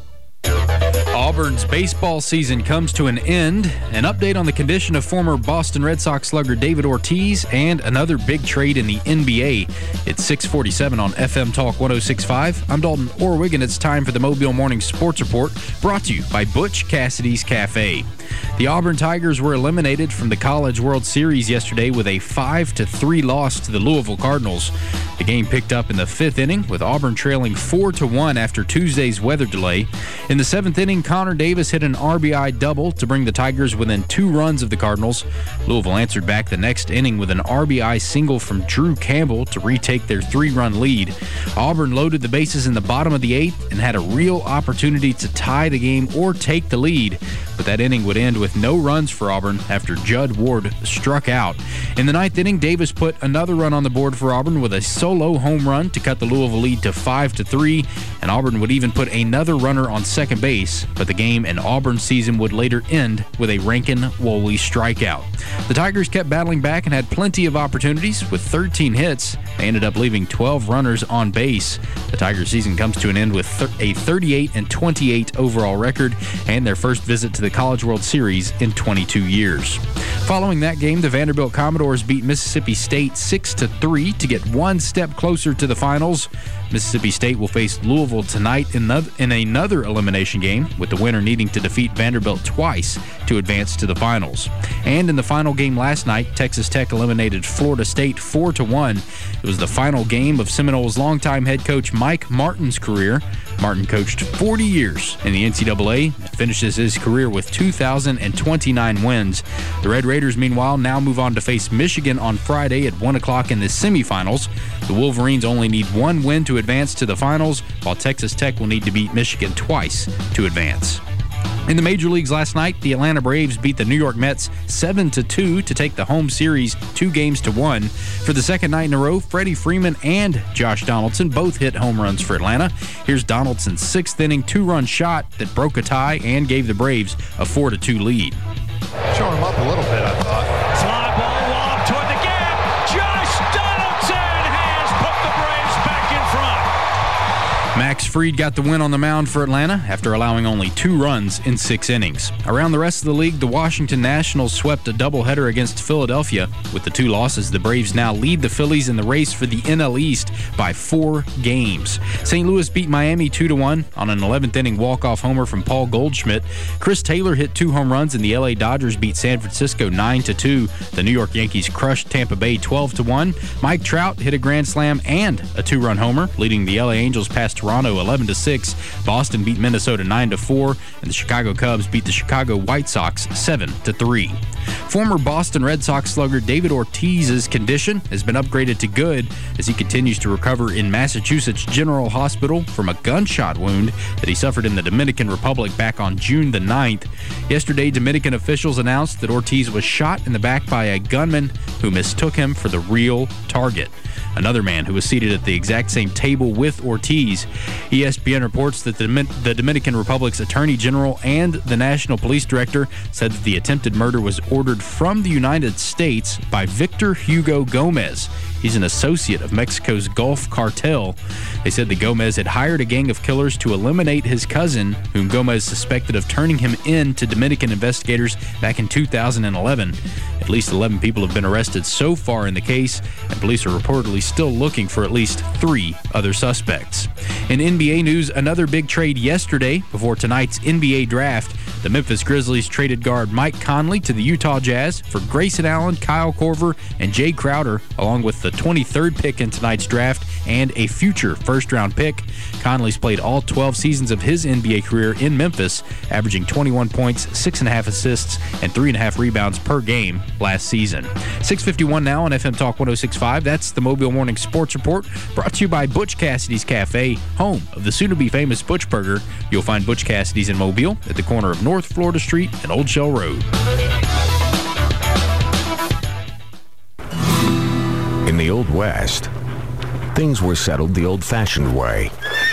Auburn's baseball season comes to an end. An update on the condition of former Boston Red Sox slugger David Ortiz, and another big trade in the N B A. It's six forty-seven on F M Talk one oh six point five. I'm Dalton Orwig, and it's time for the Mobile Morning Sports Report, brought to you by Butch Cassidy's Cafe. The Auburn Tigers were eliminated from the College World Series yesterday with a five to three loss to the Louisville Cardinals. The game picked up in the fifth inning, with Auburn trailing four to one after Tuesday's weather delay. In the seventh inning, Connor Davis hit an R B I double to bring the Tigers within two runs of the Cardinals. Louisville answered back the next inning with an R B I single from Drew Campbell to retake their three-run lead. Auburn loaded the bases in the bottom of the eighth and had a real opportunity to tie the game or take the lead, but that inning would end with no runs for Auburn after Judd Ward struck out. In the ninth inning, Davis put another run on the board for Auburn with a solo home run to cut the Louisville lead to five to three, and Auburn would even put another runner on second base, but the game and Auburn's season would later end with a Rankin-Woley strikeout. The Tigers kept battling back and had plenty of opportunities. With thirteen hits, they ended up leaving twelve runners on base. The Tigers season comes to an end with a thirty-eight and twenty-eight overall record and their first visit to the College World Series in twenty-two years. Following that game, the Vanderbilt Commodores beat Mississippi State six to three to get one step closer to the finals. Mississippi State will face Louisville tonight in another elimination game, with the winner needing to defeat Vanderbilt twice to advance to the finals. And in the final game last night, Texas Tech eliminated Florida State four to one. It was the final game of Seminoles' longtime head coach Mike Martin's career. Martin coached forty years in the N C double A and finishes his career with two thousand twenty-nine wins. The Red Raiders, meanwhile, now move on to face Michigan on Friday at one o'clock in the semifinals. The Wolverines only need one win to advance to the finals, while Texas Tech will need to beat Michigan twice to advance. In the major leagues last night, the Atlanta Braves beat the New York Mets seven to two to take the home series two games to one. For the second night in a row, Freddie Freeman and Josh Donaldson both hit home runs for Atlanta. Here's Donaldson's sixth inning two-run shot that broke a tie and gave the Braves a four to two lead. Showing him up a little bit, I thought. Fly ball lob toward the gap. Josh Donaldson has put the Braves back in front. Max Fried got the win on the mound for Atlanta after allowing only two runs in six innings. Around the rest of the league, the Washington Nationals swept a doubleheader against Philadelphia. With the two losses, the Braves now lead the Phillies in the race for the N L East by four games. Saint Louis beat Miami two to one on an eleventh inning walk-off homer from Paul Goldschmidt. Chris Taylor hit two home runs, and the L A Dodgers beat San Francisco nine to two. The New York Yankees crushed Tampa Bay twelve to one. Mike Trout hit a grand slam and a two-run homer, leading the L A Angels past Toronto eleven to six. Boston beat Minnesota nine to four, and the Chicago Cubs beat the Chicago White Sox seven to three. Former Boston Red Sox slugger David Ortiz's condition has been upgraded to good as he continues to recover in Massachusetts General Hospital from a gunshot wound that he suffered in the Dominican Republic back on June the ninth. Yesterday, Dominican officials announced that Ortiz was shot in the back by a gunman who mistook him for the real target. Another man who was seated at the exact same table with Ortiz. E S P N reports that the, the Dominican Republic's Attorney General and the National Police Director said that the attempted murder was ordered from the United States by Victor Hugo Gomez. He's an associate of Mexico's Gulf Cartel. They said that Gomez had hired a gang of killers to eliminate his cousin, whom Gomez suspected of turning him in to Dominican investigators back in two thousand eleven. At least eleven people have been arrested so far in the case, and police are reportedly still looking for at least three other suspects. In N B A news, another big trade yesterday before tonight's N B A draft. The Memphis Grizzlies traded guard Mike Conley to the Utah Jazz for Grayson Allen, Kyle Korver, and Jay Crowder, along with the twenty-third pick in tonight's draft and a future first-round pick. Conley's played all twelve seasons of his N B A career in Memphis, averaging twenty-one points, six point five assists, and three point five rebounds per game last season. six fifty-one now on F M Talk one oh six point five. That's the Mobile Morning Sports Report, brought to you by Butch Cassidy's Cafe, home of the soon-to-be famous Butch Burger. You'll find Butch Cassidy's in Mobile at the corner of North Florida Street and Old Shell Road. In the Old West, things were settled the old-fashioned way.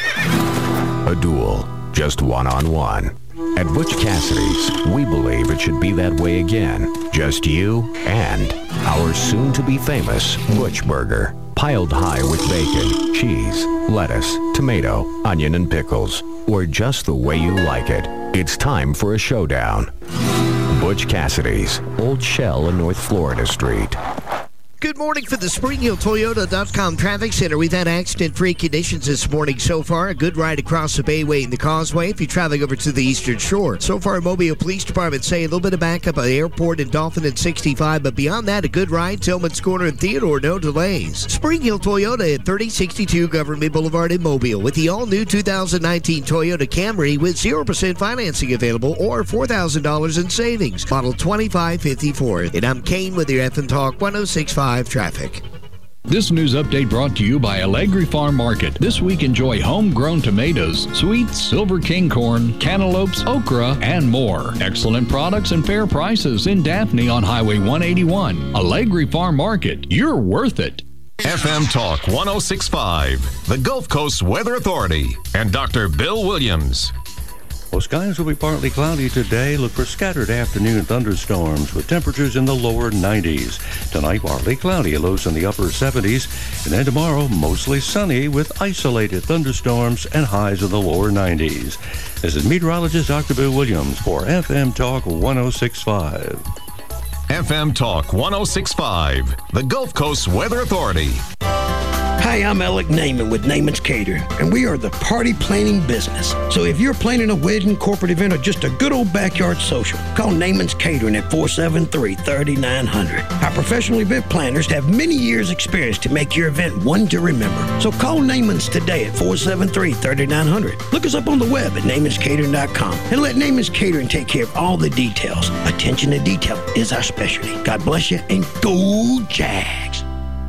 A duel, just one-on-one. At Butch Cassidy's, we believe it should be that way again. Just you and our soon-to-be famous Butch Burger. Piled high with bacon, cheese, lettuce, tomato, onion, and pickles. Or just the way you like it. It's time for a showdown. Butch Cassidy's, Old Shell and North Florida Street. Good morning for the Spring Hill Toyota dot com Traffic Center. We've had accident-free conditions this morning so far. A good ride across the Bayway and the Causeway if you're traveling over to the Eastern Shore. So far, Mobile Police Department say a little bit of backup at the airport and Dolphin and sixty-five, but beyond that, a good ride. Tillman's Corner and Theodore, no delays. Spring Hill Toyota at thirty sixty-two Government Boulevard in Mobile with the all-new two thousand nineteen Toyota Camry with zero percent financing available or four thousand dollars in savings. Model twenty-five fifty-four. And I'm Kane with your F M Talk one oh six point five traffic. This news update brought to you by Allegri Farm Market. This week, enjoy homegrown tomatoes, sweets, silver king corn, cantaloupes, okra, and more. Excellent products and fair prices in Daphne on Highway one eighty-one. Allegri Farm Market. You're worth it. F M Talk one oh six point five, the Gulf Coast Weather Authority, and Doctor Bill Williams. Well, skies will be partly cloudy today. Look for scattered afternoon thunderstorms with temperatures in the lower nineties. Tonight, partly cloudy, lows in the upper seventies. And then tomorrow, mostly sunny with isolated thunderstorms and highs in the lower nineties. This is meteorologist Doctor Bill Williams for F M Talk one oh six point five. F M Talk one oh six point five, the Gulf Coast Weather Authority. Hi, I'm Alec Naiman with Naiman's Catering, and we are the party planning business. So if you're planning a wedding, corporate event, or just a good old backyard social, call Naiman's Catering at four seven three, three nine zero zero. Our professional event planners have many years' experience to make your event one to remember. So call Naiman's today at four seven three, three nine zero zero. Look us up on the web at naimans catering dot com and let Naiman's Catering take care of all the details. Attention to detail is our specialty. God bless you, and go Jags!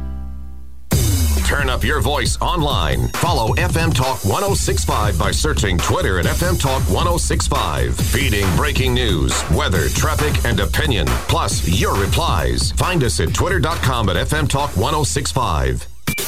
Turn up your voice online. Follow F M Talk one oh six point five by searching Twitter at F M Talk one oh six point five. Feeding breaking news, weather, traffic, and opinion. Plus your replies. Find us at twitter dot com at F M Talk one oh six point five.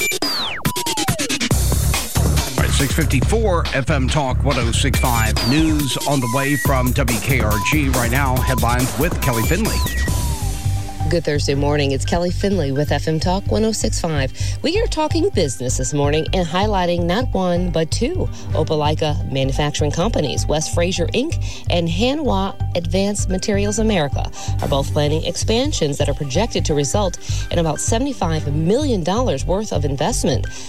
All right, six fifty-four F M Talk one oh six point five. News on the way from W K R G right now. Headlines with Kelly Finley. Good Thursday morning. It's Kelly Finley with F M Talk one oh six point five. We are talking business this morning and highlighting not one, but two Opelika manufacturing companies. West Fraser Incorporated and Hanwha Advanced Materials America are both planning expansions that are projected to result in about seventy-five million dollars worth of investment.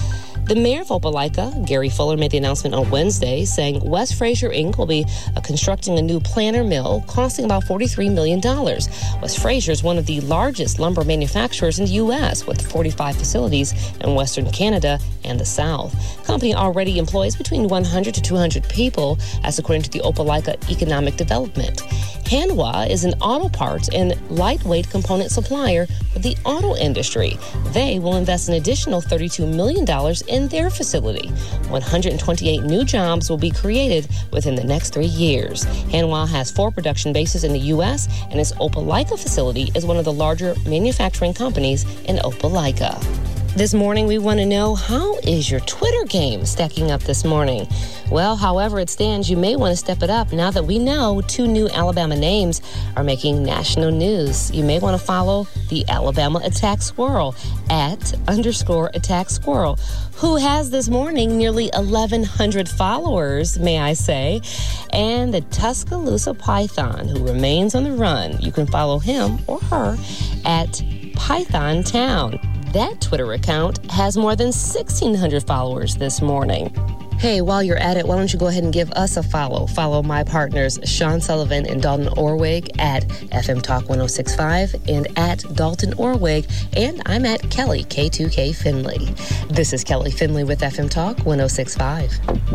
The mayor of Opelika, Gary Fuller, made the announcement on Wednesday, saying West Fraser Incorporated will be uh, constructing a new planer mill costing about forty-three million dollars. West Fraser is one of the largest lumber manufacturers in the U S, with forty-five facilities in Western Canada and the South. The company already employs between one hundred to two hundred people, as according to the Opelika Economic Development. Hanwha is an auto parts and lightweight component supplier for the auto industry. They will invest an additional thirty-two million dollars in their facility. one hundred twenty-eight new jobs will be created within the next three years. Hanwha has four production bases in the U S, and its Opelika facility is one of the larger manufacturing companies in Opelika. This morning, we want to know, how is your Twitter game stacking up this morning? Well, however it stands, you may want to step it up now that we know two new Alabama names are making national news. You may want to follow the Alabama Attack Squirrel at underscore Attack Squirrel, who has this morning nearly eleven hundred followers, may I say, and the Tuscaloosa Python, who remains on the run. You can follow him or her at Python Town. That Twitter account has more than sixteen hundred followers this morning. Hey, while you're at it, why don't you go ahead and give us a follow? Follow my partners, Sean Sullivan and Dalton Orwig, at F M Talk one oh six point five and at Dalton Orwig, and I'm at Kelly, K two K Finley. This is Kelly Finley with F M Talk one oh six point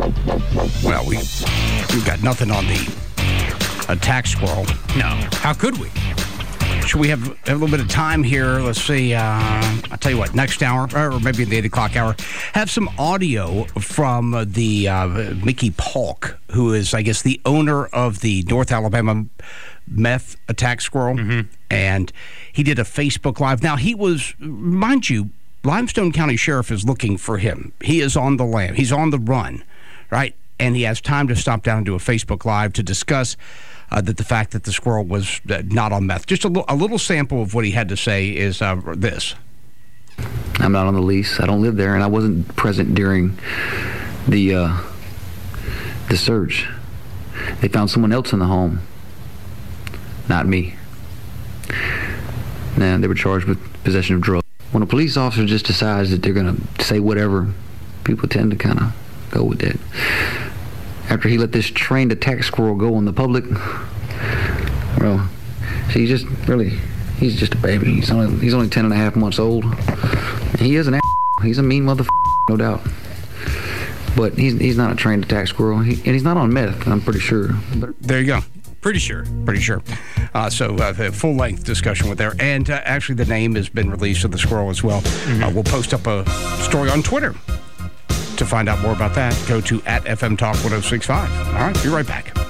five. Well, we, we've got nothing on the attack squirrel. No. How could we? Should we have a little bit of time here? Let's see. Uh, I'll tell you what, next hour, or maybe the eight o'clock hour, have some audio from the uh, Mickey Polk, who is, I guess, the owner of the North Alabama meth attack squirrel. Mm-hmm. And he did a Facebook Live. Now, he was, mind you, Limestone County Sheriff is looking for him. He is on the lam. He's on the run, right? And he has time to stop down and do a Facebook Live to discuss Uh, that the fact that the squirrel was uh, not on meth. Just a, l- a little sample of what he had to say is uh, this. I'm not on the lease. I don't live there, and I wasn't present during the uh, the search. They found someone else in the home, not me. And they were charged with possession of drugs. When a police officer just decides that they're going to say whatever, people tend to kind of go with that. After he let this trained attack squirrel go on the public, well, he's just really, he's just a baby. He's only, he's only ten and a half months old. He is an a**. He's a mean motherfucker, no doubt. But he's he's not a trained attack squirrel, he, and he's not on meth, I'm pretty sure. But there you go. Pretty sure. Pretty sure. Uh, so uh, the full-length discussion with there. And uh, actually the name has been released of the squirrel as well. Mm-hmm. Uh, we'll post up a story on Twitter. To find out more about that, go to at F M Talk one oh six point five. All right, be right back.